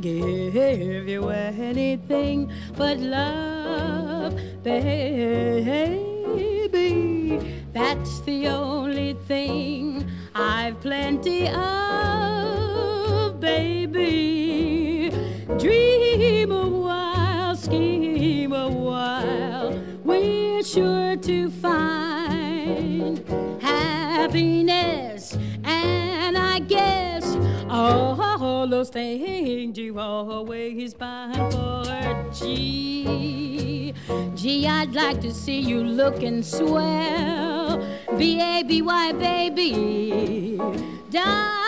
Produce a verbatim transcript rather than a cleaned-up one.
give you anything but love, baby. That's the only thing I've plenty of, baby. Dream a while, scheme a while, we're sure to find happiness, and I guess all those things you always find for. Gee, gee, I'd like to see you looking swell, B A B Y, baby. Die.